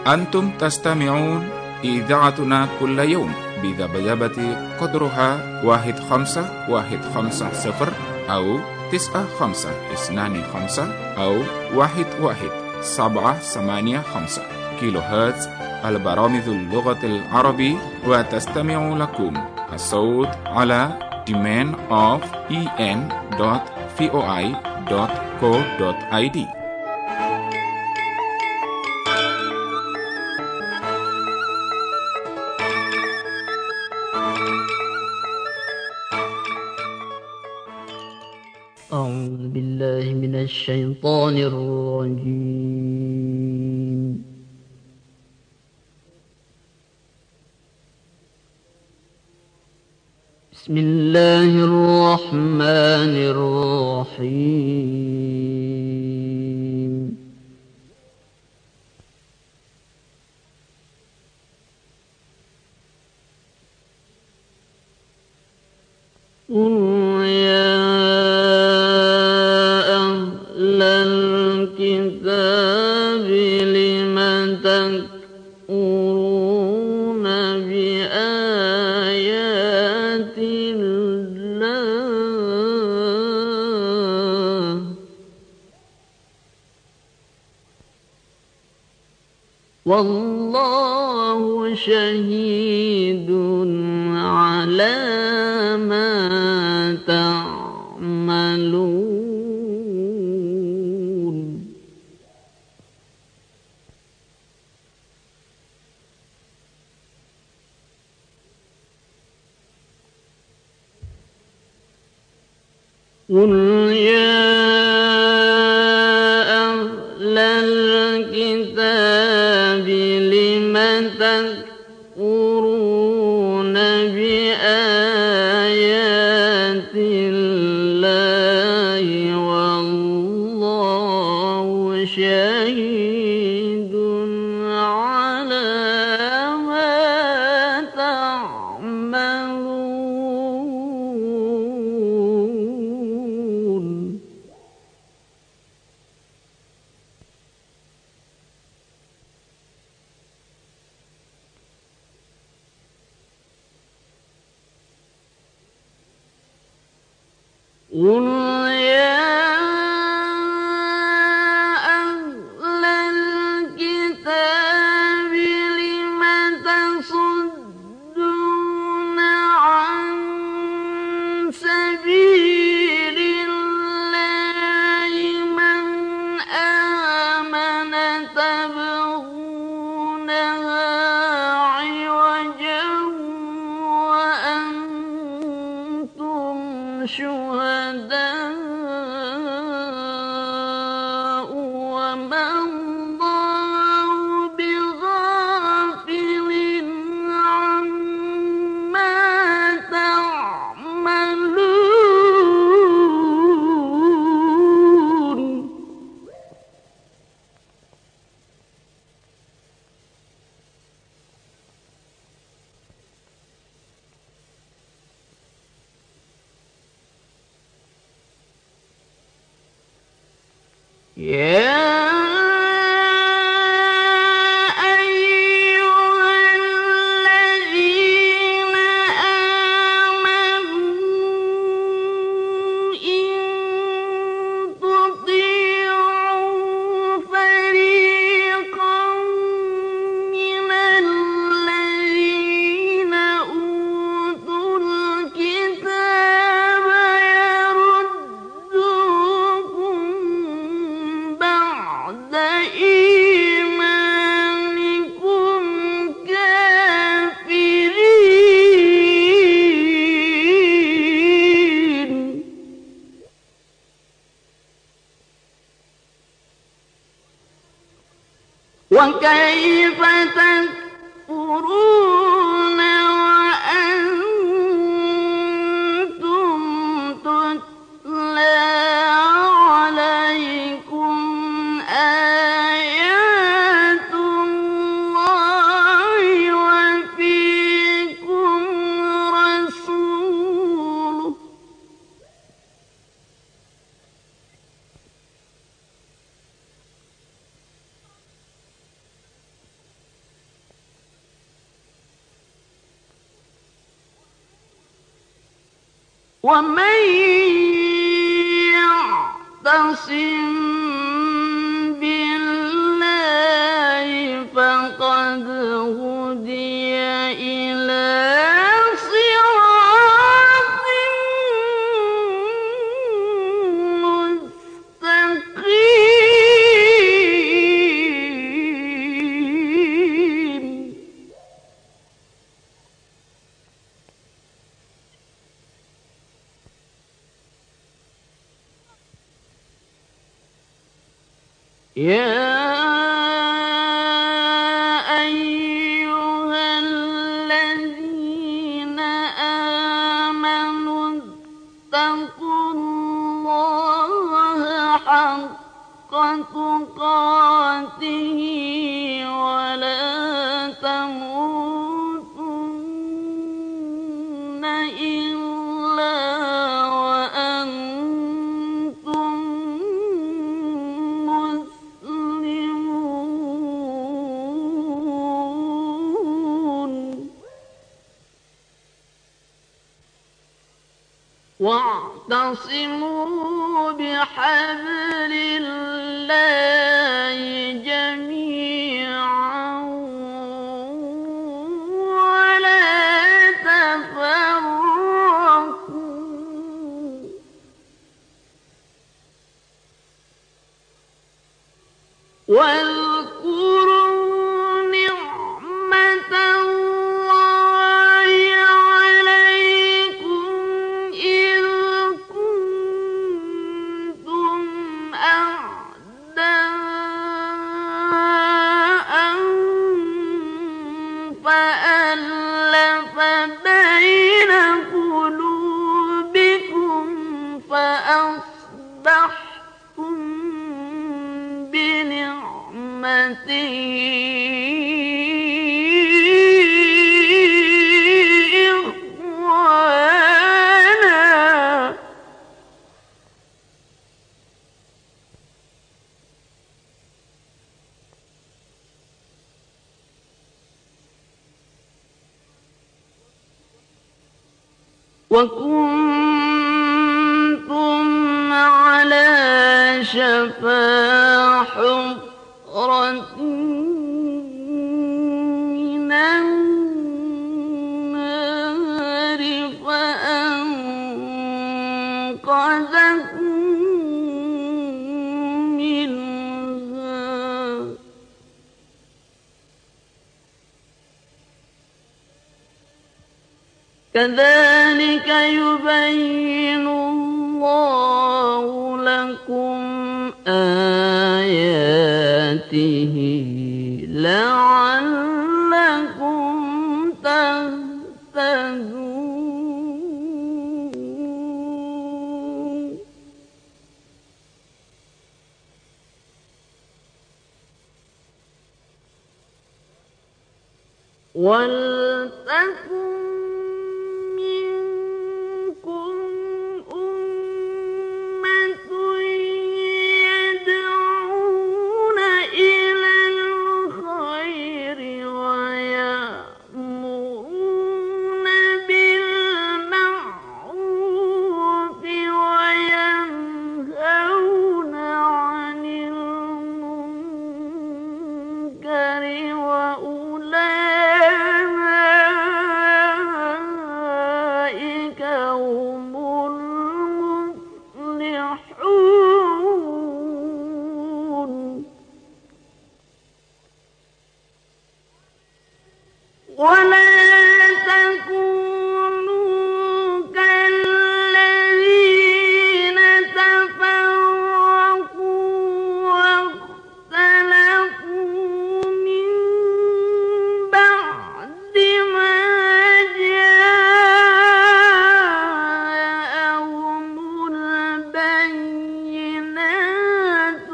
أنتم تستمعون إذاعتنا كل يوم بذبذبة قدرها 1510 أو 9525 أو 11785 كيلو هرتز. البرامج اللغة العربية، وتستمع لكم الصوت على demand.en.voi.co.id. أعوذ بالله من الشيطان الرجيم. بسم الله الرحمن الرحيم. قل يا أهل الكتاب لم تكفرون بآيات الله والله شهيد على ما تعملون. قل يا أهل الكتاب لم تكفرون بآيات الله والله شهيد على ما تعملون. قل يا أهل الكتاب لم تصدون عن سبيل الله من آمن تبغونها عوجا وأنتم شهداء وما الله بغافل عما تعملون. يا أيها الذين آمنوا إن تطيعوا فريقا من الذين أوتوا الكتاب يردوكم بعد إيمانكم كافرين. وكيف تكفرون وأنتم تتلى عليكم آيات الله وفيكم رسوله ومن يعتصم بالله فقد هدي إلى صراط مستقيم. يا أيها الذين آمنوا اتقوا الله حق تقاته ولا تموتن إلا وأنتم مسلمون. واعتصموا بحبل الله جميعا ولا تفرقوا. واذكروا نعمة الله عليكم إذ كنتم أعداء فألف بين قلوبكم فأصبحتم بنعمته إخوانا. وكنتم على شفا حفرة من النار فأنقذكم منها. كذلك يبين الله لكم آياته لعلكم تهتدون. ولتكن منكم أمة يدعون إلى الخير ويأمرون بالمعروف وينهون عن المنكر وأولئك هم المفلحون. ولا تكونوا كالذين تفرقوا واختلفوا من بعد ما جاءهم البينات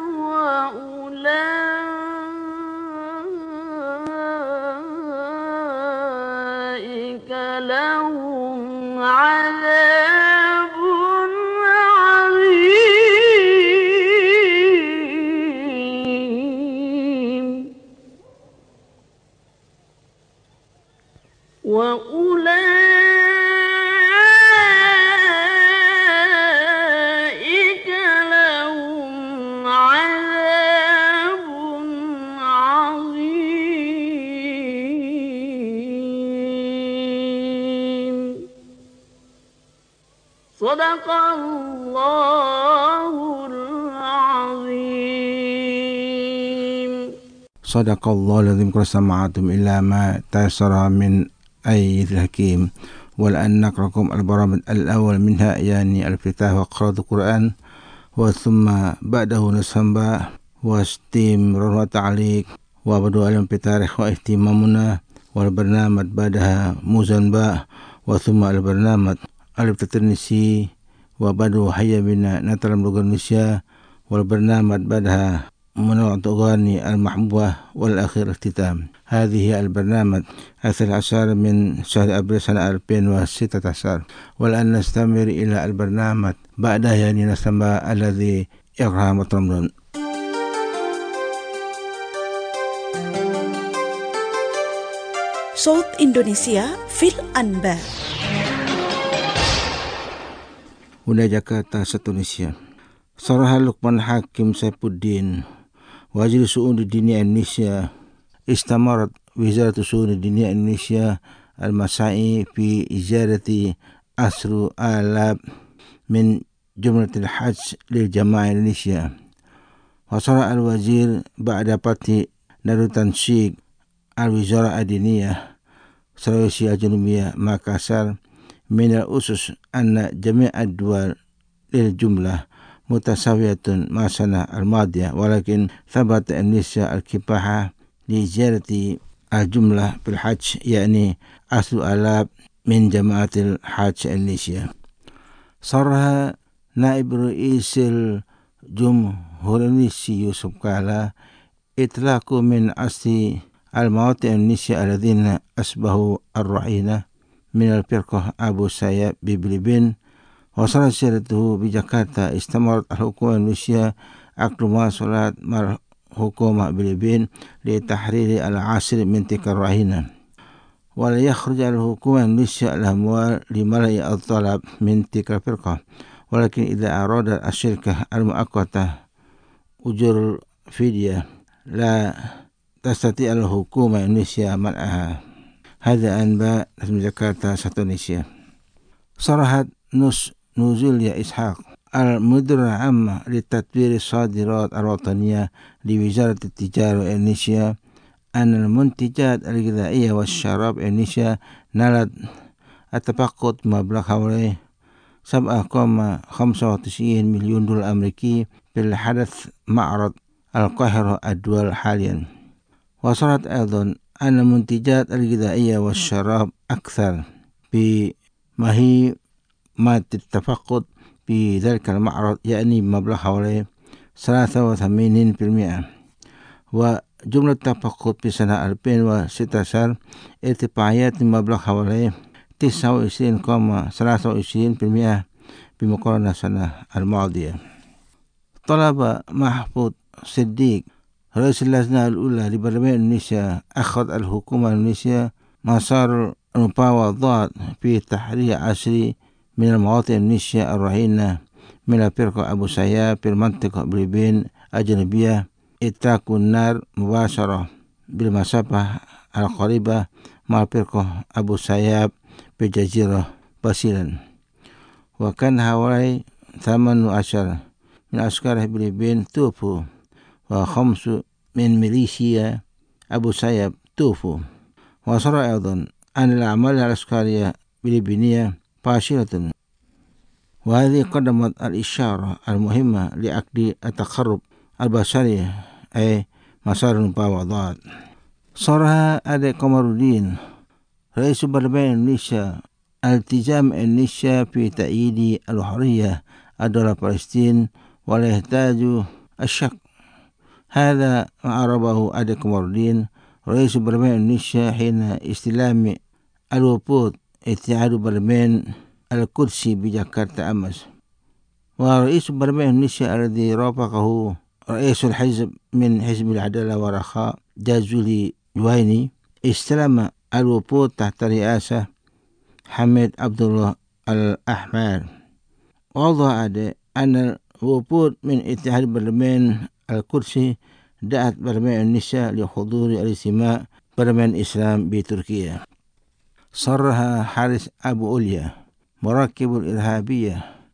وأولئك لهم عذاب عظيم. وأولئك Sadaqallahul azim. Sadaqallahul azim. Qul sama'atum illa ma tayassara min ayatil hakim. Wal'an naqrakum al-baramid al-awwal minha yani al-iftitah wa qira'atul Qur'an wa thumma ba'dahu nasamba wa istimrar wa ta'liq wa badu alam bitarikh wa ihtimamuna wal barnamaj ba'daha muzanba wa thumma al-barnamaj al-ibtatirnisi wa badu hayya bina natalam lugar Indonesia wal barnamaj ba'daha منوع أغاني المحبوبة والأخير اختتام. هذه البرنامج 13 من شهر أبريل سنة 2016. والآن نستمر إلى البرنامج بعدها يعني نستمع الذي يقرأ رمضان. صوت إندونيسيا في الأنباء. Huna Jakarta, Indonesia. Sarah Luqman Hakim Saifuddin Wazir Su'un Dunia Indonesia istamarat Wizarat Su'un Dunia Indonesia al-Masai fi izarati asru alab min jumlatil hajj lil jamaah Indonesia. Wasara al-wazir ba'da pati Narutan Syik al-Wizara Adiniyah Sulawesi Al-Janubiyah Makassar min al-usus anna jami'ad dual lil jumlah متساوية مع السنة الماضية ولكن ثبت النساء الكفاحة لزيادة الجملة بالحج يعني 10,000 من جماعة الحج النساء. صرح نائب رئيس الجمهور النسي يوسف كالا إطلاق من أصل المواطن النساء الذين أصبحوا الرعينة من الفرقة أبو سياب ببلبين وصلت سيرته بجاكرتا. استمرت الحكومة الروسية عقد مواصلات مع الحكومة بلبين لتحرير العاصر من تلك الرهينة ولا يخرج الحكومة الروسية الأموال لملء الطلب من تلك الفرقة ولكن إذا أرادت الشركة المؤقتة أجور الفدية لا تستطيع الحكومة الروسية منعها. هذا أنباء من جاكرتا إندونيسيا. صرحت نوزيليا إسحاق المدير العام لتطوير الصادرات الوطنية لوزارة التجارة الإندونيسية أن المنتجات الغذائية والشراب الإندونيسية نالت التفقد مبلغ حوالي 7.95 مليون دولار أمريكي في الحدث معرض القاهرة الدول حاليا. وصلت أيضا أن المنتجات الغذائية والشراب أكثر بمهي ما التفقد في ذلك المعرض يعني بمبلغ حوالي 83%. وجملة التفقد في سنة 2016 ارتفاعات بمبلغ حوالي 29.23% بمقارنة السنة الماضية. طلب محفوظ صديق رئيس اللجنة الأولى لبرلمان إندونيسيا أخذ الحكومة الإندونيسية مسار المفاوضات في تحرير 10 من المواطن الإندونيسية الرهينة من الفرقة أبو سياب في المنطقة بلبين الجنوبية إطلاق النار مباشرة بالمسافة القريبة مع الفرقة أبو سياب في الجزيرة باسيلا. وكان حوالي 18 من عسكر بلبين توفوا و5 من ميليشيا أبو سياب توفوا. وصار أيضا أن الأعمال العسكرية بلبنية فاشلة. وهذه قدمت الإشارة المهمة لعقد التقرب البشري أي مسار المفاوضات. صرح أدي قمر الدين رئيس برلمان إندونيسيا التزام إندونيسيا في تأييد الحرية الدولة فلسطين ولا يحتاج الشك. هذا ما عربه أدي قمر الدين رئيس برلمان إندونيسيا حين استلام الوفود اتحاد برلمان القدسي بجاكرتا أمس. ورئيس برلمان إندونيسيا الذي رافقه رئيس الحزب من حزب العدالة والرخاء جازولي جويني استلم الوفود تحت رئاسة حميد عبد الله الأحمر. وأوضح أن الوفود من اتحاد برلمان القدسي دعت برلمان إندونيسيا لحضور الاجتماع برلمان الإسلام بتركيا. صرح حارس أبو أوليا مراكب الإرهابية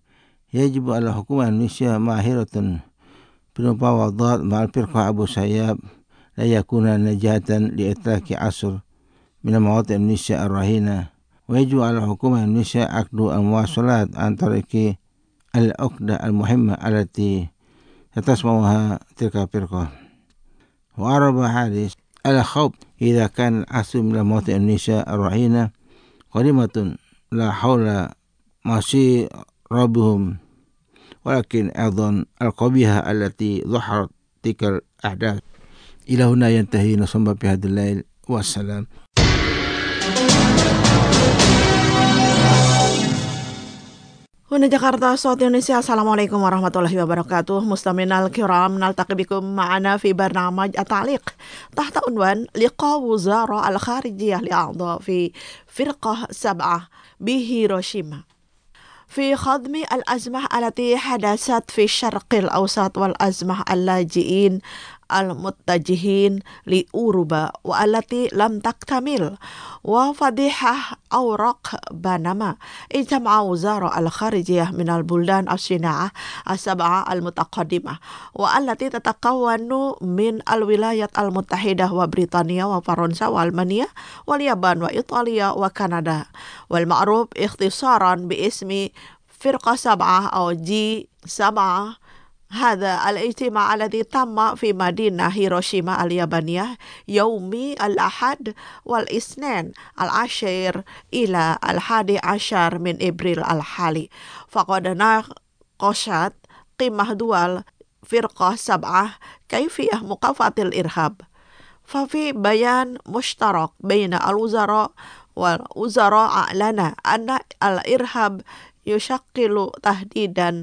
يجب على الحكومة الإندونيسية ماهرة بالمفاوضات مع الفرقة أبو سياب لا يكون نجاة لإتلاف عصر من المواطن الإندونيسية الرهينة. ويجب على الحكومة الإندونيسية عقد المواصلات عن طريق العقدة المهمة التي ستسمعها تلك الفرقة. وأعرب حارس الخوف إذا كان العصر من المواطن الإندونيسية الرهينة قريمة لا حول مصيرهم، ولكن أيضا القبيحة التي ظهرت تلك الأحداث. إلى هنا ينتهي نصب في هذا الليل، والسلام. Huna Jakarta, Saud Indonesia. Assalamualaikum warahmatullahi wabarakatuh. Mustaminal kiram, naltaqi bikum ma'ana fi barnamaj at-ta'liq tahta unwan liqa wuzara al-kharijiyah li'a'dha fi firqah sab'ah bi Hiroshima في خضم الأزمة التي حدثت في الشرق الأوسط والأزمة اللاجئين المتجهين لأوروبا والتي لم تكتمل وفضيحة أوراق بنما. اجتمع وزراء الخارجية من البلدان الصناعة السبعة المتقدمة والتي تتكون من الولايات المتحدة وبريطانيا وفرنسا وألمانيا واليابان وإيطاليا وكندا، والمعروف اختصارا باسم فرقة سبعة أو G7. هذا الاجتماع الذي تم في مدينة هيروشيما اليابانية يوم الأحد والاثنين 10 إلى 11 من إبريل الحالي، فقد ناقشت قمة دول فرقة سبعة كيفية مكافحة الإرهاب. ففي بيان مشترك بين الوزراء والوزراء أعلن أن الإرهاب يشكل تهديدا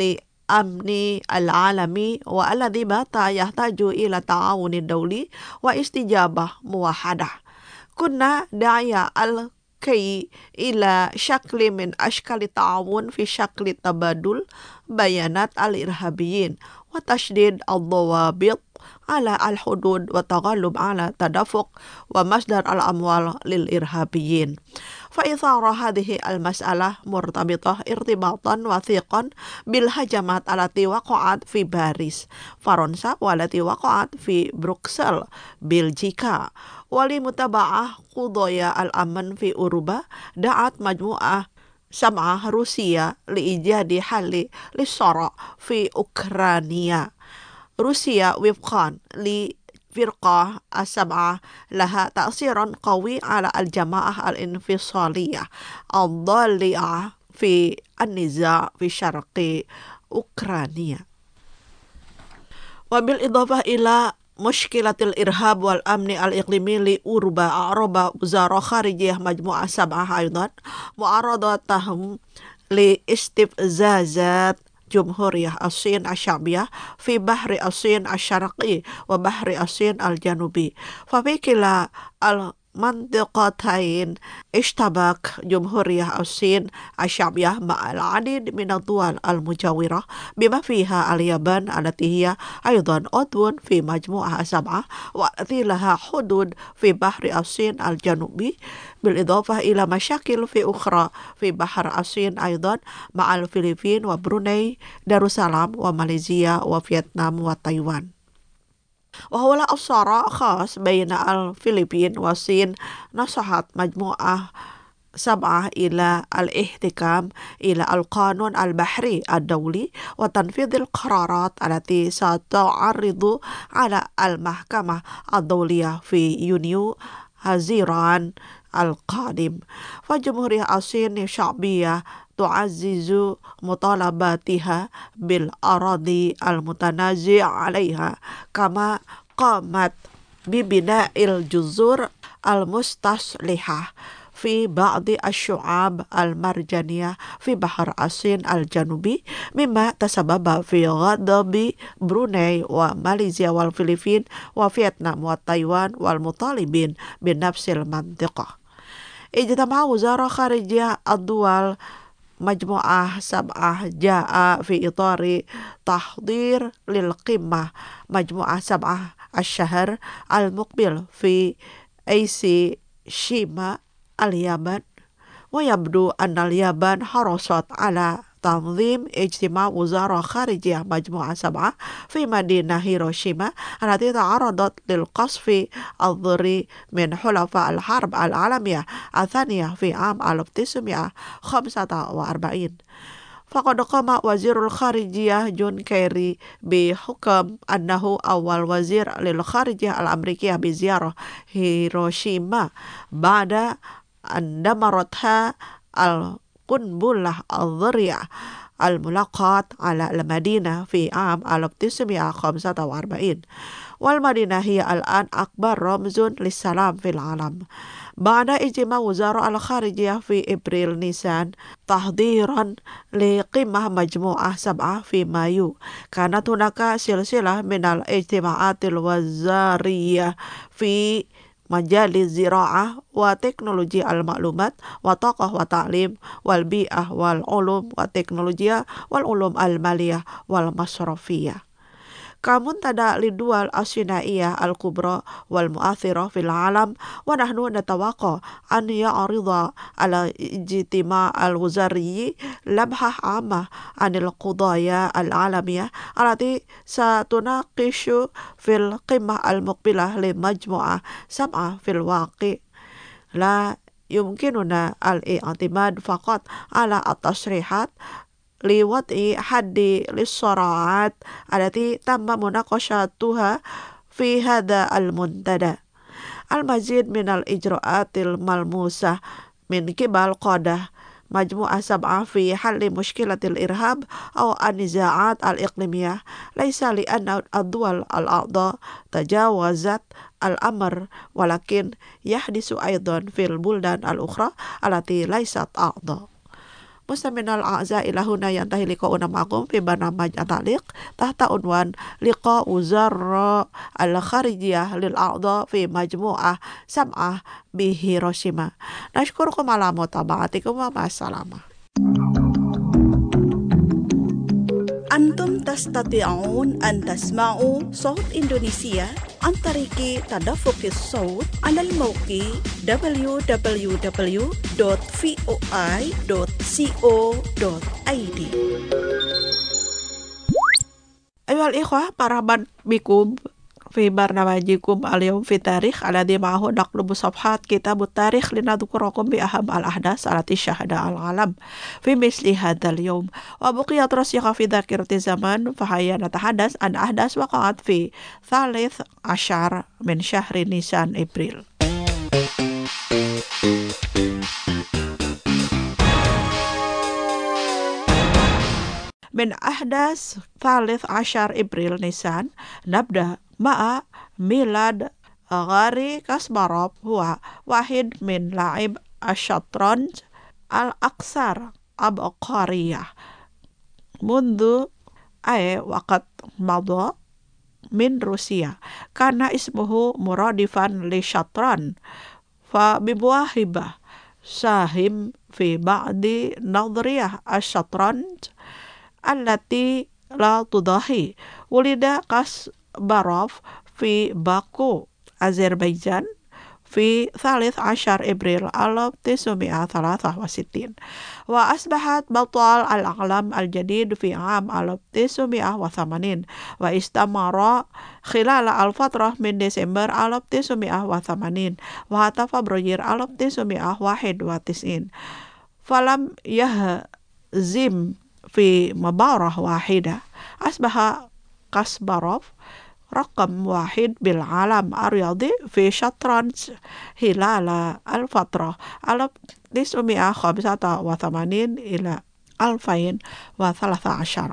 لأمن العالمي والذي بات يحتاج إلى تعاون دولي واستجابة موحدة. كنا داعية الكي إلى شكل من أشكال التعاون في شكل تبادل بيانات الإرهابيين وتشديد الضوابط على الحدود والتغلب على تدفق ومصدر الأموال للإرهابيين. فإثارة هذه المسألة مرتبطة ارتباطا وثيقا بالهجمات التي وقعت في باريس فرنسا والتي وقعت في بروكسل بلجيكا. ولمتابعة قضايا الأمن في أوروبا دعت مجموعة سبعة روسيا لإيجاد حل للصراع في أوكرانيا. روسيا وفقا لفرقة السبعة لها تأثير قوي على الجماعة الانفصالية الضالعة في النزاع في شرق أوكرانيا. وبالإضافة إلى مشكلة الإرهاب والأمن الإقليمي لأوروبا، أعرب وزراء خارجية مجموعة سبعة أيضا معارضتهم لاستفزازات جمهورية الصين الشعبية في بحر الصين الشرقي وبحر الصين الجنوبي. ففي كلا المنطقتين اشتبك جمهورية الصين الشعبية مع العديد من الدول المجاورة بما فيها اليابان التي هي أيضا عضو في مجموعة سبعة والتي لها حدود في بحر الصين الجنوبي، بالإضافة إلى مشاكل في أخرى في بحر الصين أيضا مع الفلبين وبروني دارسلام وماليزيا وفيتنام وتايوان. وهو الصراع خاص بين الفلبين والصين. نصحت مجموعة سبعة إلى الاحتكام إلى القانون البحري الدولي وتنفيذ القرارات التي ستعرض على المحكمة الدولية في يونيو حزيران القادم. فجمهورية الصين الشعبية تعزز مطالباتها بالأراضي المتنازع عليها، كما قامت ببناء الجزر المستصلحة في بعض الشعاب المرجانية في بحر الصين الجنوبي، مما تسبب في غضب بروني وماليزيا والفلبين وفيتنام وتايوان والمطالبين بنفس المنطقة. اجتماع وزراء خارجية الدول مجموعة سبعة جاء في إطار تحضير للقمة مجموعة سبعة الشهر المقبل في هيروشيما اليابان. ويبدو أن اليابان حرصت على تنظيم اجتماع وزارة خارجية مجموعة 7 في مدينة هيروشيما التي تعرضت للقصف الضري من حلفاء الحرب العالمية الثانية في عام 1945. فقد قام وزير الخارجية جون كيري بحكم أنه أول وزير للخارجية الأمريكية بزيارة هيروشيما بعد أن دمرتها القنبلة الذرية الملقاة على المدينة في عام 1945. والمدينة هي الآن أكبر رمز للسلام في العالم. بعد اجتماع وزراء الخارجية في إبريل نيسان تحضيرا لقمة مجموعة 7 في مايو، كانت هناك سلسلة من الاجتماعات الوزارية في مجال الزراعة وتكنولوجيا المعلومات وطاقة وتعليم والبيئة والعلوم والتكنولوجيا والعلوم المالية والمصرفية كمنتدى للدول الثنائية الكبرى والمؤثرة في العالم. ونحن نتوقع أن يعرض على الاجتماع الوزاري لمحة عامة عن القضايا العالمية التي ستناقش في القمة المقبلة لمجموعة 7. في الواقع لا يمكننا الاعتماد فقط على التصريحات لوضع حد للصراعات التي تم مناقشتها في هذا المنتدى. المزيد من الإجراءات الملموسة من قبل قادة مجموعة 7 في حل مشكلة الإرهاب أو النزاعات الإقليمية ليس لأن الدول الأعضاء تجاوزت الأمر، ولكن يحدث أيضا في البلدان الأخرى التي ليست أعضاء. مستمعينا الأعزاء، إلى هنا ينتهي لقاؤنا معكم في برنامج التعليق تحت عنوان لقاء وزراء الخارجية للأعضاء في مجموعة 7 بهيروشيما. نشكركم على متابعتكم ومع السلامة. أنتم تستطيعون أن تسمعوا صوت إندونيسيا عن طريق تدفق الصوت على الموقع www.voi.co.id. أيها الإخوة، مرحبا بكم في برنامجكم اليوم في التاريخ الذي معه نقلب صفحات كتاب التاريخ لنذكركم بأهم الأحداث التي شهدها العالم في مثل هذا اليوم، وبقيت راسخة في ذاكرة الزمان. فهيا نتحدث عن أحداث وقعت في 13 من شهر نيسان إبريل. من أحداث 13 إبريل نيسان نبدأ مع ميلاد غاري كاسباروف، هو واحد من لاعب الشطرنج الأكثر عبقرية منذ أي وقت مضى من روسيا. كان اسمه مرادفا للشطرنج، فبمواهبه ساهم في بعض نظرية الشطرنج التي لا تضاهي. ولد كاسباروف في باكو، أذربيجان في 13 إبريل 1963، وأصبحت بطل العالم الجديد في عام 1980، واستمر خلال الفترة من ديسمبر 1980 وحتى فبراير 1991، فلم يهزم في مباراة واحدة. أصبح كاسباروف رقم 1 بالعالم الرياضي في الشطرنج خلال الفترة 1985 إلى 2013.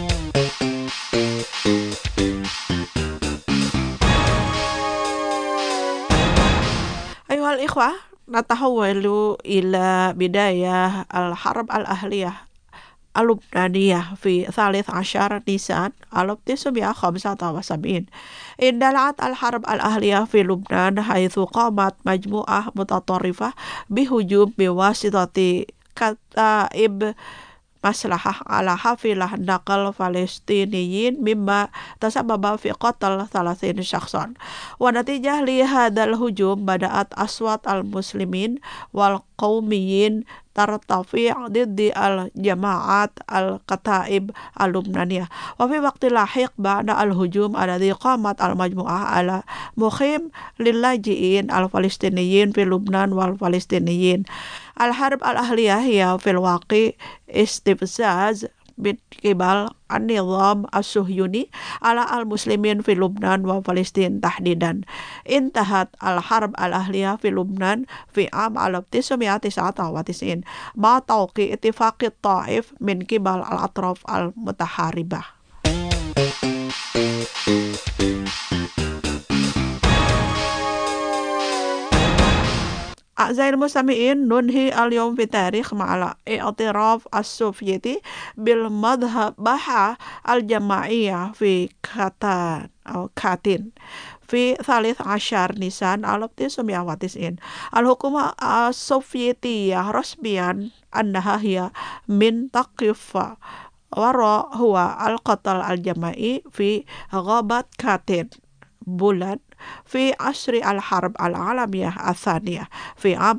أيها الإخوة، نتحول إلى بداية الحرب الأهلية اللبنانية في 13 نيسان 1975. اندلعت الحرب الأهلية في لبنان، حيث قامت مجموعة متطرفة بهجوم بواسطة كتائب مسلحة على حافلة نقل فلسطينيين، مما تسبب في قتل 30 شخصا. ونتيجة لهذا الهجوم بدأت أصوات المسلمين القوميين ترتفع ضد الجماعات الكتائب اللبنانية. وفي وقت لاحق بعد الهجوم الذي قامت المجموعة على مخيم للاجئين الفلسطينيين في لبنان والفلسطينيين، الحرب الأهلية هي في الواقع استفزاز من قبل النظام الصهيوني على المسلمين في لبنان وفلسطين تحديدا. انتهت الحرب الأهلية في لبنان في عام 1999 مع توقيع اتفاق الطائف من قبل الأطراف المتحاربة. أعزائي المستمعين، ننهي اليوم في التاريخ مع الاعتراف السوفيتي بالمذبحة الجماعية في كاتين في 13 نيسان 1990. الحكومة السوفيتية رسميا أنها هي من تقف وراء هو القتل الجماعي في غابة كاتين بولند في عصر الحرب العالمية الثانية في عام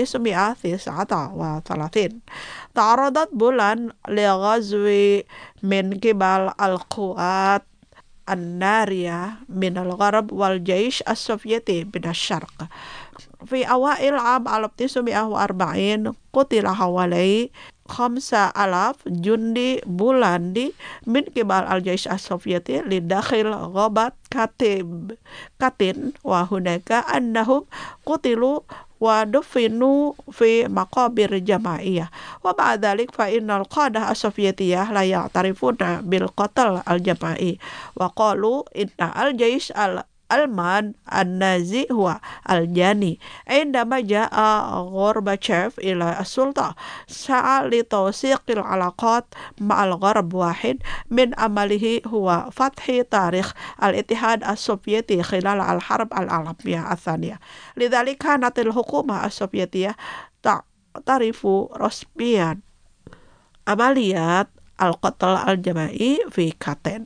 1939. تعرضت بولند لغزو من قبل القوات النارية من الغرب والجيش السوفيتي من الشرق. في أوائل عام 1940 قتل حوالي 5,000 جندي بولندي من قبل الجيش السوفيتي لداخل غابة كاتين، وهناك أنهم قتلوا ودفنوا في مقابر جماعية. وبعد ذلك فإن القادة السوفيتية لا يعترفون بالقتل الجماعي، وقالوا إن الجيش الألمان النازي هو الجاني. عندما جاء غورباتشوف إلى السلطة سعى لتوثيق العلاقات مع الغرب. واحد من عمله هو فتح تاريخ الاتحاد السوفيتي خلال الحرب العالمية الثانية. لذلك كانت الحكومة السوفيتية تعترف رسميا عمليات القتل الجماعي في كاتين.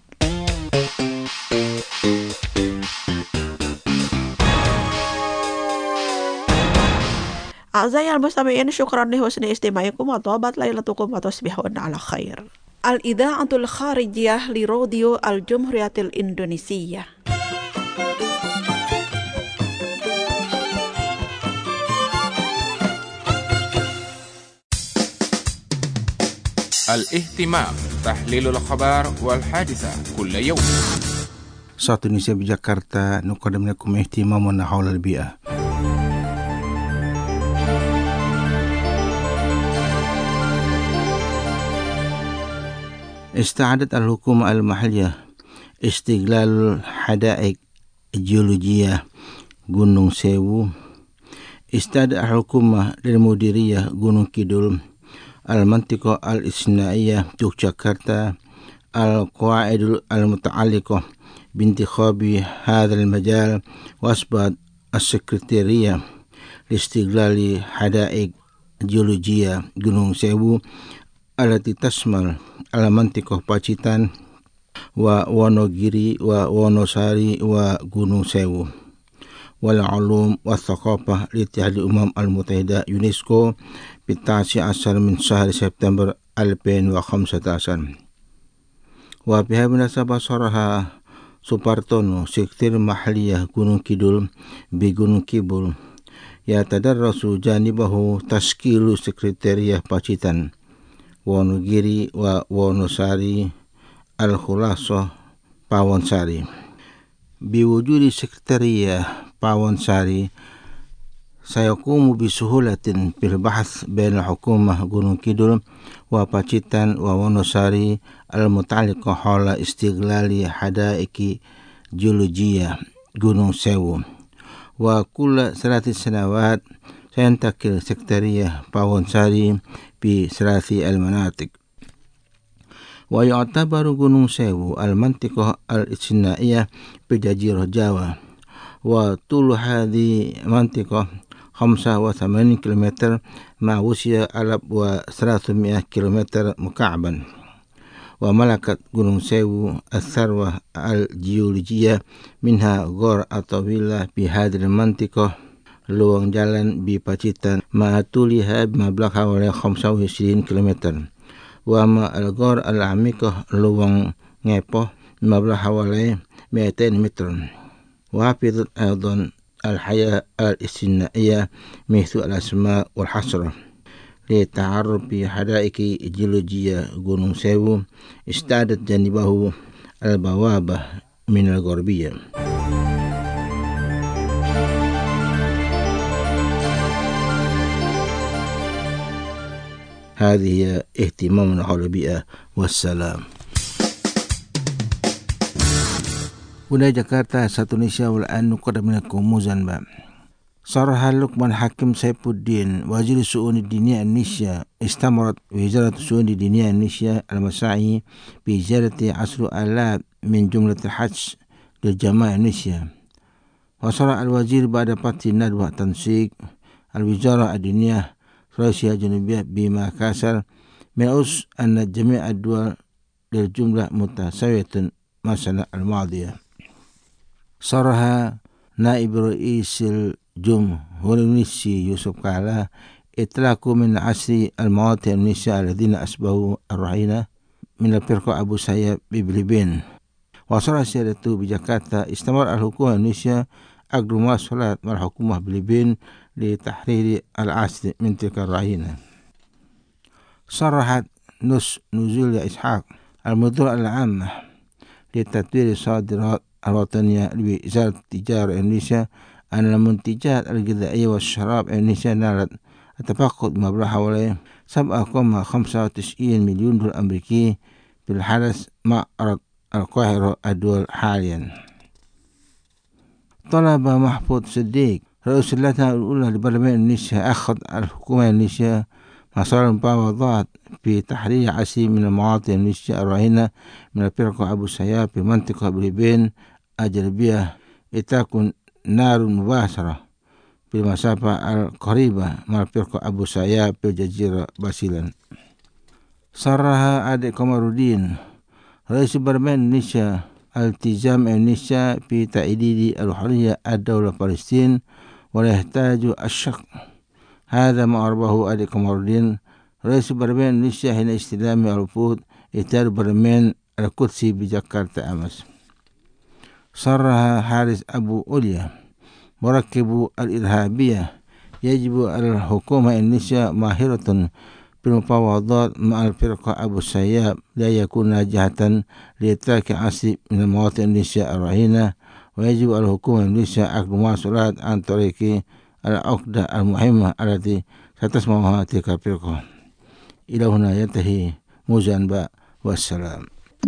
أعزائي المستمعين، شكرا لحسن استماعكم وطابت ليلتكم وتصبحون على خير. الإذاعة الخارجية لراديو الجمهورية الإندونيسية. الاهتمام، تحليل الأخبار والحادثة كل يوم. صوت النساء بجاكرتا نقدم لكم اهتمامنا حول البيئة. استعادت الحكومة المحلية استغلال حدائق الجيولوجية Gunung Sewu. استعادت الحكومة للمديرية Gunung Kidul المنطقة الإثنائية يوغياكرتا القواعد المتعلقة بانتخاب هذا المجال، وأصبحت السكرتارية لاستغلال حدائق الجيولوجية Gunung Sewu التي تشمل المنطقة Pacitan وونوغيري وونوساري وغونung Sewu والعلوم والثقافة لاتحاد الأمم المتحدة يونسكو ب19 من شهر سبتمبر 2015. وبهذه المناسبة صرح سوبارتونو سكرتير محلية Gunung Kidul بGunung Kidul يتدرس جانبه تشكيل سكرتارية Pacitan Wonogiri وونوساري الخلاصة Pawonsari. بوجود سكرتارية Pawonsari سيقوم بسهولة بالبحث بين الحكومة Gunung Kidul وباcitan وونوساري المتعلقة حول استغلال حدائق جيولوجية Gunung Sewu. وكل 3 سنوات سينتقل سكرتارية Pawonsari ب3 المناطق. ويعتبر Gunung Sewu المنطقة الاستثنائية بجزيرة جاوا، وطول هذه المنطقة 85 كيلومتر مع وسع 1300 كيلومتر مكعبا. وملكت Gunung Sewu الثروة الجيولوجية، منها غور الطويلة بهذه المنطقة luang jalan bi Pacitan ma tuliha bimablag hawali 25 kilometer. Wa ma al-ghar al-amiqah luang ngepoh bimablag hawali 200 meter. وحفظت أيضا الحياة الاستثنائية مثل الأسماء والحصر للتعرف بحدائق جيولوجية Gunung Sewu استعدت جانبه البوابة من الغربية. هذه هي اهتمامنا حول البيئة والسلام. Budaya Jakarta satu Indonesia والآن نقدم لكم موزنبا. صرح لقمان حكيم سيف الدين وزير الشؤون الدينية النيشيا استمرت وزارة الشؤون الدينية النيشيا المساعي بزيارة 10,000 من جملة الحج للجماعة النيشيا. وصرح الوزير بعد فتح ندوة تنسيق الوزارة الدينية روسيا الجنوبية بمكاسر من أن جميع الدول للجملة متساوية مع السنة الماضية. صرح نائب رئيس الجمهورية التونسي يوسف كعلا إطلاق من 10 المواطنين التونسيين الذين أصبحوا الرهينة من الفرقة أبو سياف بفلبين. وصرح سيادته بجاكرتا استمر الحكومة التونسية عقد مواصلات مع الحكومة بفلبين لتحرير العسل من تلك الرهينة. صرحت نزول إسحاق المدير العامة لتطوير الصادرات الوطنية لوزارة التجارة الإندونيسية أن المنتجات الغذائية والشراب الإندونيسية نالت التفقد بمبلغ حوالي 7.95 مليون دولار أمريكي في الحدث معرض القاهرة الدول حاليا. طلب محفوظ صديق رئيس اللجنة الأولى لبرلمان إندونيسيا أخذ الحكومة الإندونيسية مسار المفاوضات في تحرير عسير من المواطنين الإندونيسية الراهنة من الفرقة أبو سياف في منطقة فلبين الجنوبية لتكون نار مباشرة في المسافة القريبة مع الفرقة أبو سياف في الجزيرة باسيلا. صرح عادل قمر رئيس برلمان إندونيسيا التزام إندونيسيا في تأييد الحرية الدولة فلسطين ولا يحتاج الشك. هذا ما أعربه عادل قمر رئيس برلمان إندونيسيا حين استلام الوفود إطار برلمان القدسي بجاكرتا أمس. صرح حارس أبو أوليا مركب الإرهابية يجب على الحكومة الإندونيسية ماهرة بالمفاوضات مع الفرقة أبو سياف لا يكون ناجحة لإتراك عسير من المواطنين الإندونيسية الرهينة، ويجب على الحكومة الإندونيسية عقد مواصلات عن طريق العقدة المهمة التي ستسمعها تلك الفرقة. إلى هنا ينتهي موزنبا والسلام.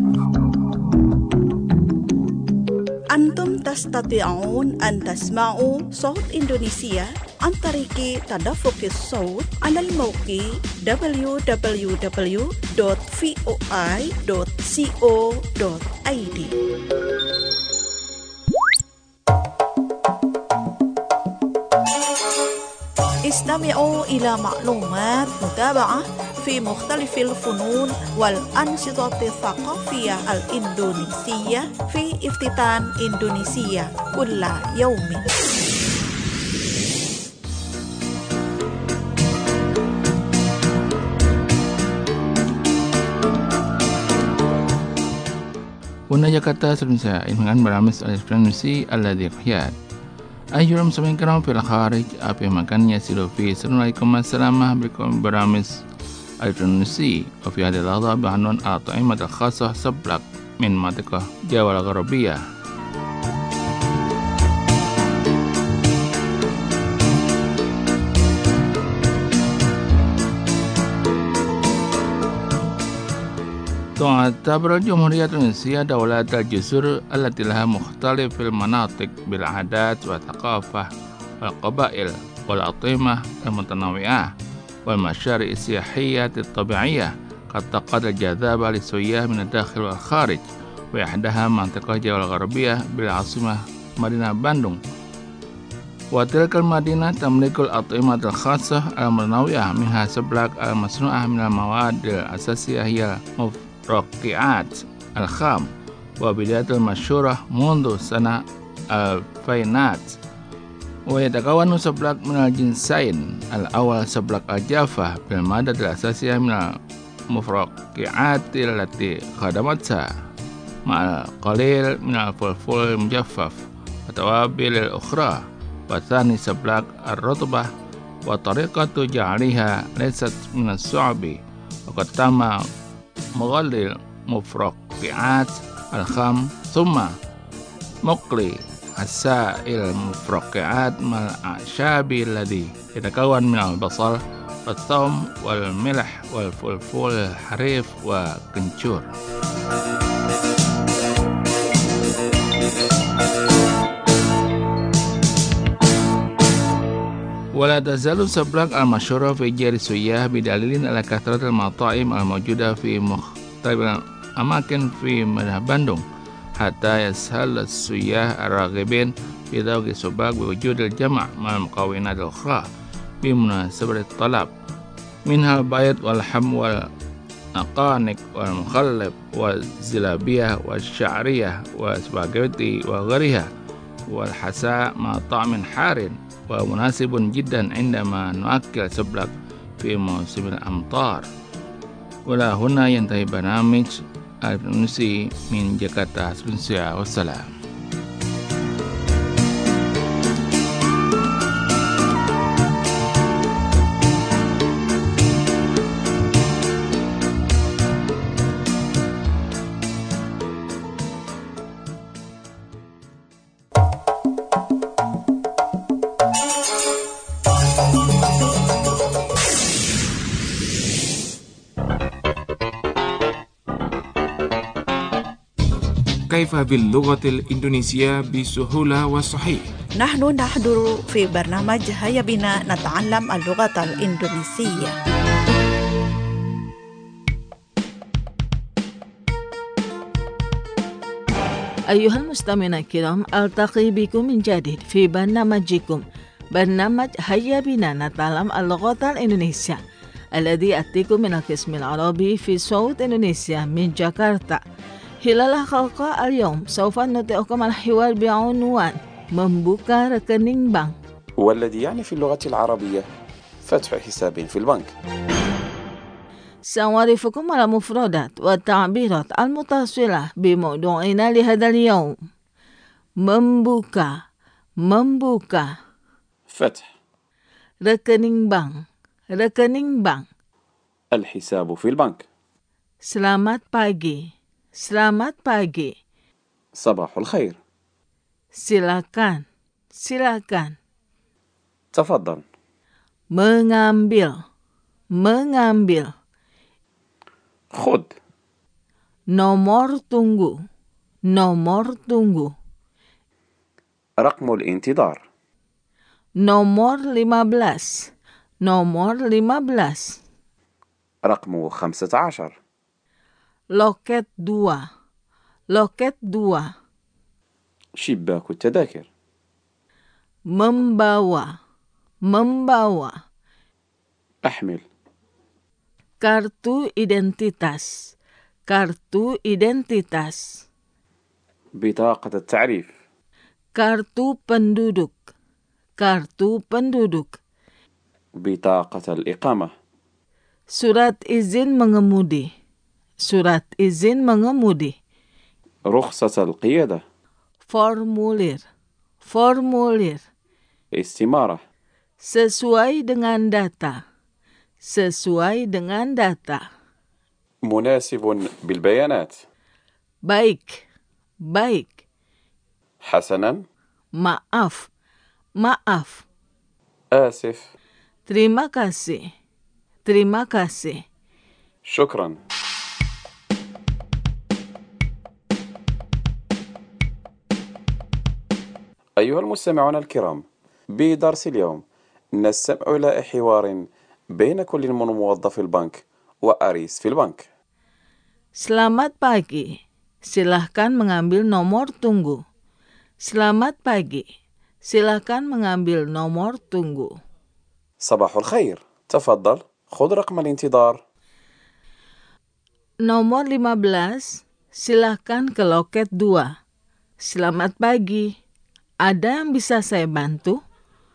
أنتم تستطيعون أن تسمعوا صوت إندونيسيا عن طريق تدفق الصوت على الموقع www.voi.co.id. استمعوا إلى معلومات متابعة في مختلف الفنون والأنشطة الثقافية الإندونيسية في افتتان إندونيسيا كل يوم. Bunda Jakarta Indonesia dengan berhamis al-Indonesia al-Ladhiqiyat. أيها المستمعين الكرام في الخارج أبي مكان يصل فيه السلام عليكم السلام بكم برامج التونسي وفي هذه اللحظة بعنوان الأطعمة الخاصة سبلك من منطقة جاوا الغربية. تعتبر الجمهورية التونسية دولة الجزر التي لها مختلف المناطق بالعادات والثقافة والقبائل والأطعمة المتنوعة والمشاريع السياحية الطبيعية قد تقاد الجاذبة للسياح من الداخل والخارج، وإحداها منطقة جاوا الغربية بالعاصمة مدينة باندung. وتلك المدينة تملك الأطعمة الخاصة المتنوعة منها سبلك المصنوعة من المواد الأساسية هي رقيعات الخام، وبداية المشهورة منذ سنة 2000. ويتكون سبلك من الجنسين الأول سبلك الجافة بالمادة الأساسية من المفرقعات التي خدمتها مع القليل من الفلفل المجفف والتوابل الأخرى، والثاني سبلك الرطبة وطريقة جعلها ليست من الصعب، وقد تم مغلي المفرقعات الخام ثم مقلي السائل المفرقعات مع الأعشاب الذي يتكون من البصل والثوم والملح والفلفل الحريف والكنشور. ولا تزال سبلك المشهورة في جير السياح بدليل على كثرة المطاعم الموجودة في مختلف الأماكن في مدينة بندung، حتى يسهل السياح الراغبين في ذوق السباق بوجود الجمع مع المكونات الأخرى بمناسبة الطلب، منها البيض واللحم والنقانق والمخلب والزلابية والشعرية والسباغيتي وغيرها، والحساء مع طعم حار ومناسب جدا عندما نؤكل سبلك في موسم الأمطار. ولا هنا ينتهي برنامج الإندونيسي من جاkarta. والسلام. كيف باللغة الإندونيسية بسهولة وصحيح؟ نحن نحضر في برنامج هيا بنا نتعلم اللغة الإندونيسية. أيها المستمعون الكرام، ألتقي بكم من جديد في برنامجكم برنامج هيا بنا نتعلم اللغة الإندونيسية الذي يأتيكم من القسم العربي في صوت إندونيسيا من جاكرتا. خلال حلقة اليوم سوف نطيعكم الحوار بعنوان membuka rekening bank، والذي يعني في اللغة العربية فتح حساب في البنك. سأعرفكم على المفردات والتعبيرات المتصلة بموضوعنا لهذا اليوم. membuka فتح rekening bank الحساب في البنك. selamat pagi صباح الخير. silakan تفضل. mengambil خذ. nomor tunggu رقم الانتظار. nomor 15 رقم 15. loket 2 شباك التذاكر. membawa أحمل. kartu identitas بطاقة التعريف. kartu penduduk بطاقة الإقامة. surat izin mengemudi رخصة القيادة. formulir استمارة. sesuai dengan data مناسب بالبيانات. baik حسنا. maaf آسف. terima kasih شكرا. أيها المستمعون الكرام، بدرس اليوم نستمع إلى حوار بين كل من موظف البنك وأريس في البنك. Selamat pagi, silahkan mengambil nomor tunggu. Selamat pagi, silahkan mengambil nomor tunggu. صباح الخير، تفضل خذ رقم الانتظار. Nomor 15, silahkan ke loket 2. Selamat pagi, ada yang bisa saya bantu?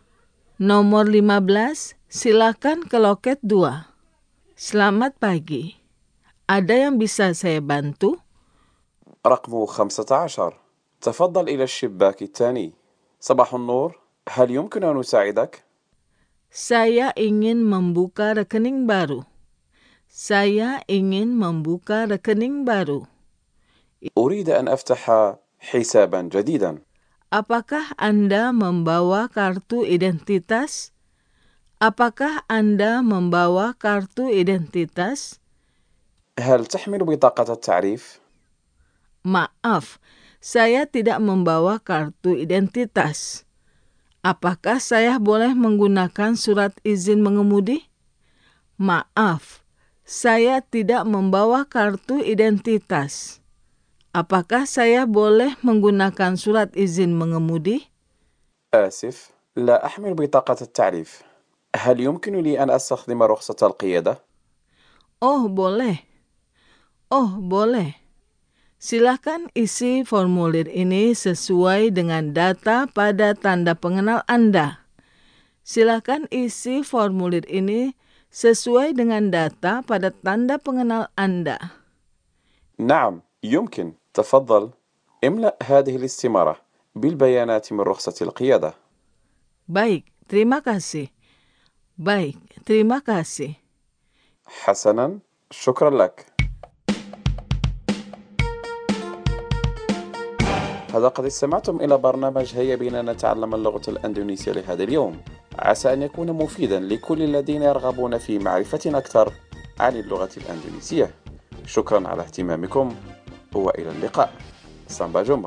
Nomor 15, silakan ke loket 2. Selamat pagi. Ada yang bisa saya bantu? رقم 15. تفضل إلى الشباك الثاني. صباح النور، هل يمكن أن أساعدك؟ Saya ingin membuka rekening baru. Saya ingin membuka rekening baru. أريد أن أفتح حسابا جديدا. Apakah Anda membawa kartu identitas? Apakah Anda membawa kartu identitas? هل تحمل بطاقة التعريف؟ Maaf, saya tidak membawa kartu identitas. Apakah saya boleh menggunakan surat izin mengemudi? Maaf, saya tidak membawa kartu identitas. Apakah saya boleh menggunakan surat izin mengemudi? آسف، لا أحمل بطاقة التعريف. هل يمكن لي أن أستخدم رخصة القيادة؟ Oh, boleh. Oh, boleh. Silakan isi formulir ini sesuai dengan data pada tanda pengenal Anda. Silakan isi formulir ini sesuai dengan data pada tanda pengenal Anda. نعم، يمكن. تفضل، املأ هذه الاستمارة بالبيانات من رخصة القيادة. Baik, terima kasih. Baik, terima kasih. حسنا، شكرا لك. هذا قد استمعتم إلى برنامج هيا بنا نتعلم اللغة الأندونيسية لهذا اليوم. عسى أن يكون مفيدا لكل الذين يرغبون في معرفة أكثر عن اللغة الأندونيسية. شكرا على اهتمامكم وإلى اللقاء. سامبا جومبا.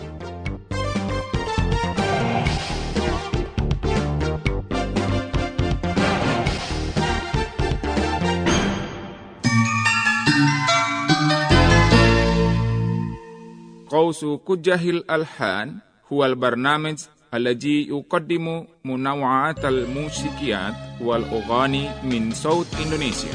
قوس كجه الألحان هو البرنامج الذي يقدم منوعات الموسيقيات والأغاني من صوت إندونيسيا.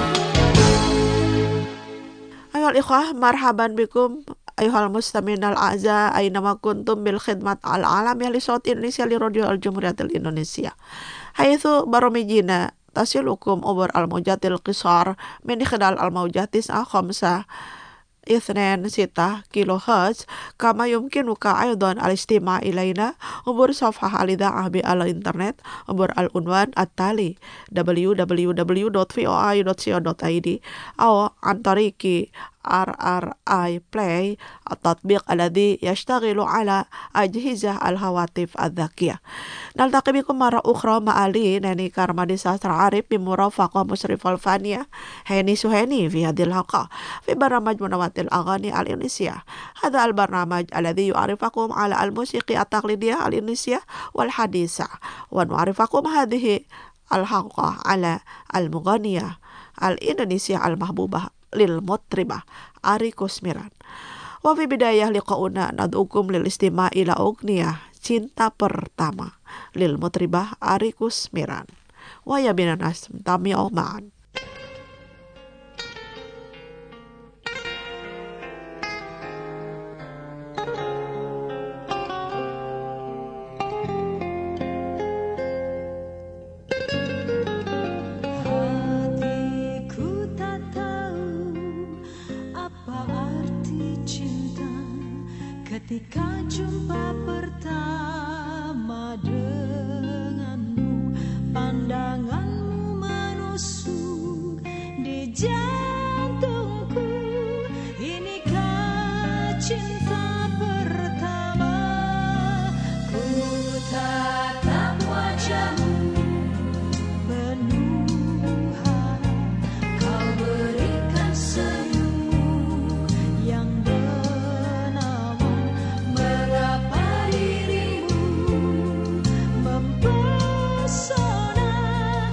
أيها الإخوة، مرحبا بكم أيها المستمعين الأعزاء أينما كنتم بالخدمة العالمية لصوت إندونيسيا لراديو الجمهورية الإندونيسية، حيث برامجنا تصلكم عبر الموجات القصار من خلال الموجات 9.5 كيلو هرتز. كما يمكنك أيضا الاستماع إلينا عبر صفحة الإذاعة بالإنترنت عبر العنوان التالي www.voi.co.id أو عن طريق RRI Play التطبيق الذي يشتغل على أجهزة الهواتف الذكية. نلتقي بكم مرة أخرى مع لي ناني كارمادي ساسر عارف بمرافقة مشرف الفانية هاني سهاني في هذه الحلقة في برنامج منوعات الأغاني الإندونيسية. هذا البرنامج الذي يعرفكم على الموسيقى التقليدية الإندونيسية والحديثة، ونعرفكم هذه الحلقة على المغنية الإندونيسية المحبوبة للمطربة أري كوسميران. وفي بداية لقاؤنا ندعوكم للاستماع إلى أغنية Cinta Pertama للمطربة أري كوسميران. ويا بنا نستمع معا. Ketika jumpa pertama denganmu, pandanganmu menusuk di jantungku. Inikah cinta pertama? Ku tatap wajahmu penuh harap, kau berikan senyum yang mengapa dirimu mempesona.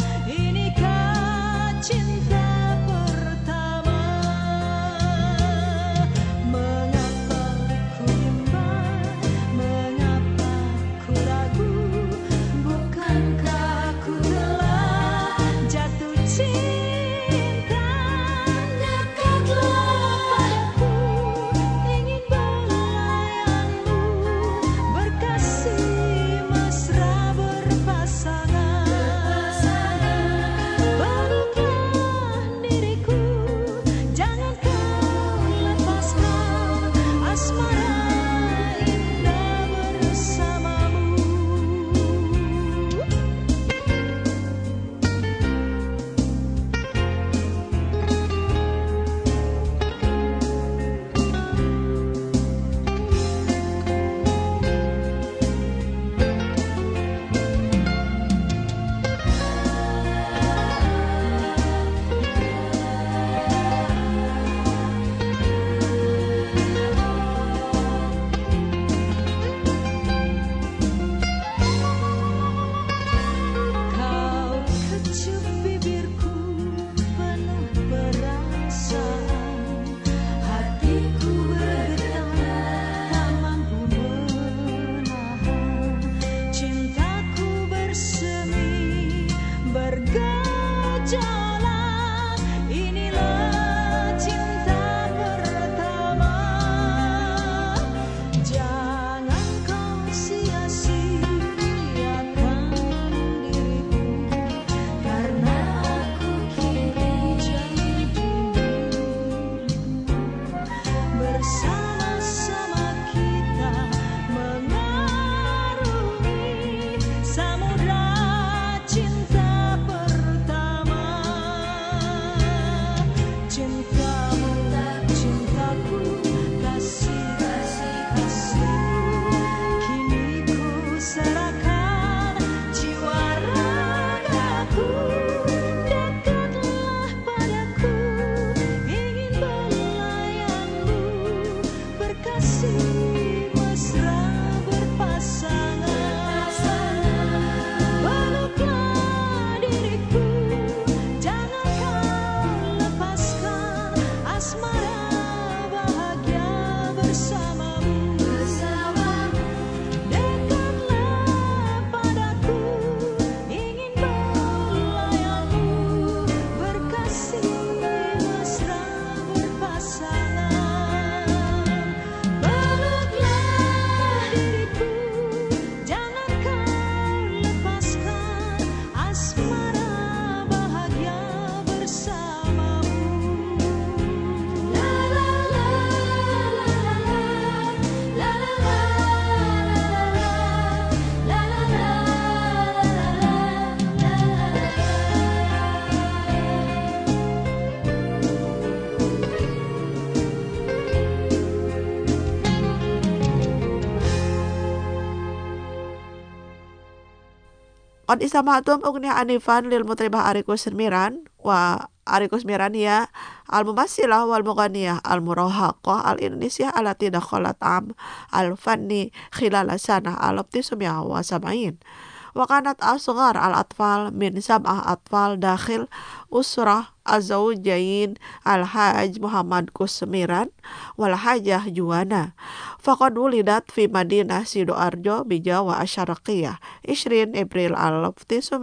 Qad istama'tum ugni anifan lil mutribah arikus semiran wa arikus mirania al mumassilah wal mughaniyah al murahaqah al Indonesia allati dakhalat am al fanni khilal sanah al 1970 wa kanat asghar al atfal min sab'ah atfal dakhil usrah azawjain al haj Muhammad Kusmiran wal hajah Juwana faqad wulidat fi Madinah Sidoarjo bi Jawa Asyarqiyah 20 April al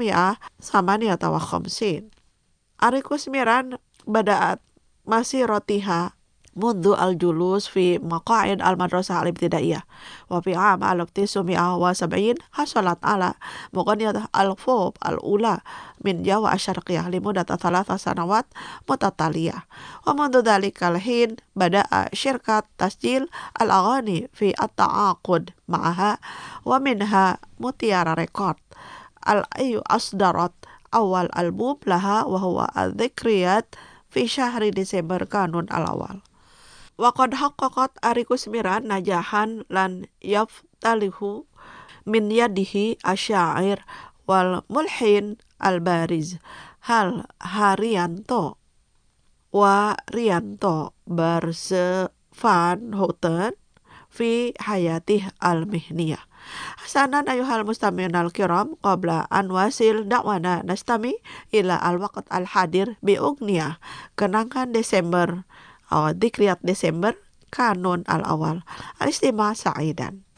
1958. Ari Kusmiran badaat masih rotiha mundu al-julus fi maqa'id al-madrasah al-ibtidaiyah wa fi am al-1970 hasalat ala mughaniyat al-fub al-ula min Jawa Asyarqiyah limudat 3 sanawat mutataliyah wa mundu dhalikal hin bada'a syirkat tasjil al-aghani fi at-ta'aqud ma'aha wa minha Mutiara Record al-ayu asdarat awal album laha wa huwa al-dhikriyat fi syahri Desember kanun al-awal. Waqad haqqaqat Ari Kusmiran najahan lan yaftalihu min yadihi asyair wal mulhin al-bariz hal Haryanto wa Rianto Barsefan Houten fi hayatih al-mihniyah. Hasanan ayuhal mustami'un al-kiram qabla an wasil da'wana nastami ila al-waqt al-hadir bi ugniyah kenangan Desember Dikriyat Desember kanun al-awal al-istima sa'idan.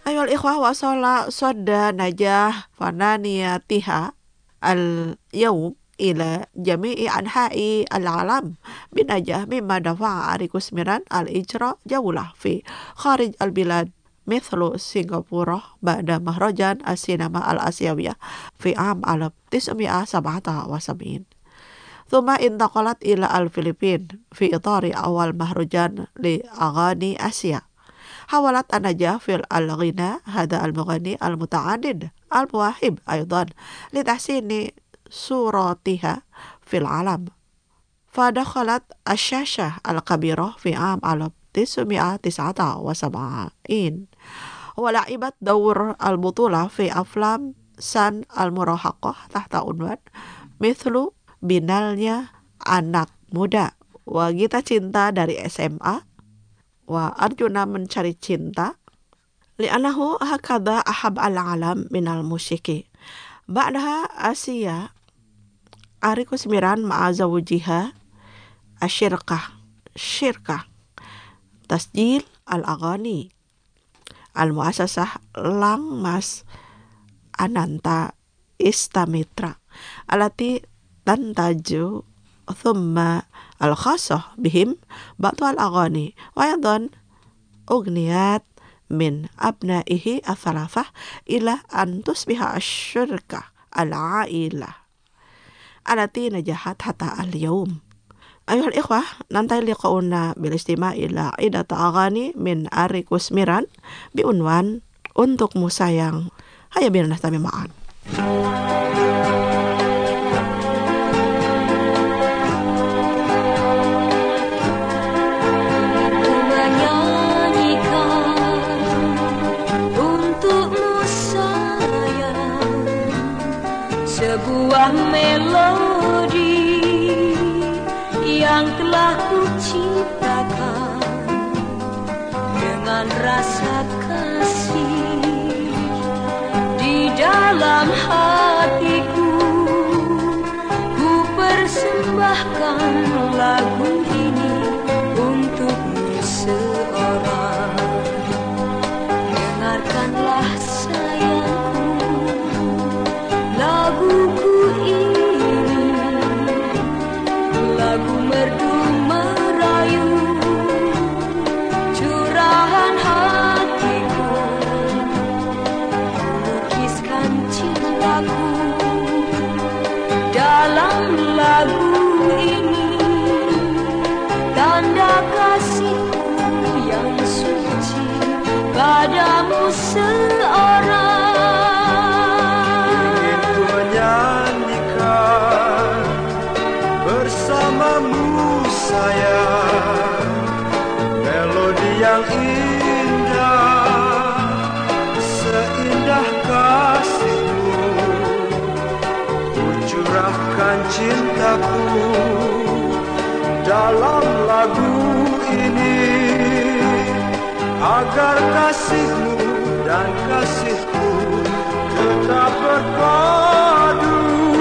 Ayol ikhwah wasala sodda najah fananiyatiha al-yawm ila jami'i anha'i al-alam binajah mimma dafa'a Arikus Miran al-ijra jawlah fi kharij al-bilad مثل سنغافورة بعد مهرجان السينما الآسيوية في عام 1977 ثم انتقلت إلى الفلبين في إطار أول مهرجان لأغاني آسيا حاولت النجاح في الغناء هذا المغني المتعدد المواهب أيضا لتحسين صورتها في العالم فدخلت الشاشة الكبيرة في عام 1979 ولعبت دور البطولة في أفلام سن المراهقة تحت عنوان مثل Binalnya Anak Muda, Wanita Cinta dari SMA, wa Arjuna Mencari Cinta, li'anahu hakadha ahab al-alam minal musiki. Ba'daha Asia Arikus Miran ma'azawujiha asyirkah tasjil al-aghani al-muasasah Langmas Ananta Istamitra alati tantaju thumma al-khasah bihim ba'du al-aghani wa yadan ugniyat min abnaihi al-thalafah ila an tusbiha asyirkah al-ailah alati najahat hatta al-yawm. Ayuhal ikhwah, nanti liqauna bil istima' ila idata aghani min Arikus Miran biunwan Untukmu Sayang. Hayya bina nastami ma'an. Sebuah melodi yang telah kuciptakan dengan rasa kasih di dalam hatiku. Ku persembahkan lagu ini untukmu seorang. Dengarkanlah sayangku, laguku ini, lagu merdu merayu, curahan hatiku, melukiskan cintaku dalam lagu ini, tanda kasihku yang suci padamu seorang. Bersamamu sayang, melodi yang indah, seindah kasihmu, ku curahkan cintaku dalam lagu ini, agar kasihmu dan kasihku tetap berpadu.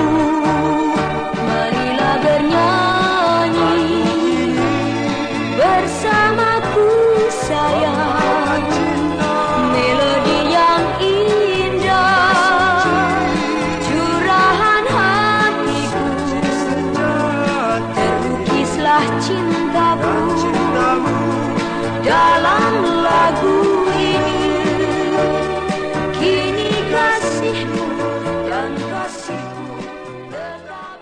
Bernyanyi bersamaku sayang, melodi yang indah, curahan hatiku, terlukislah cintaku dalam lagu ini, kini kasihmu dan kasihku tetap.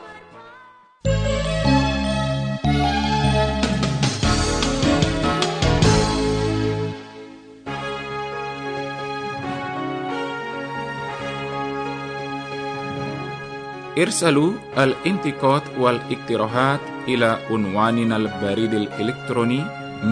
ارسلوا الانتقاد والاقتراحات إلى عنواننا البريد الإلكتروني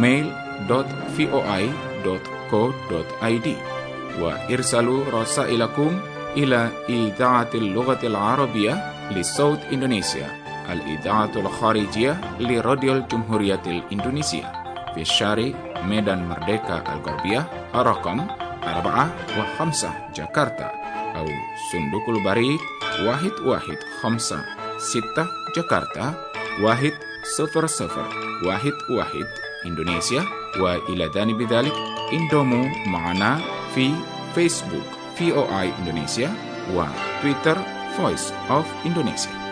mail.voi.co.id وارسلوا رسائلكم إلى إذاعة اللغة العربية لصوت إندونيسيا الإذاعة الخارجية لراديو الجمهورية الإندونيسية في الشارع ميدان مردeka الغربية رقم 4 و5 جاكرتا أو صندوق البريد 1156 جاكرتا 10011 إندونيسيا. وإلى جانب ذلك انضموا معنا في Facebook VOI Indonesia wa Twitter Voice of Indonesia.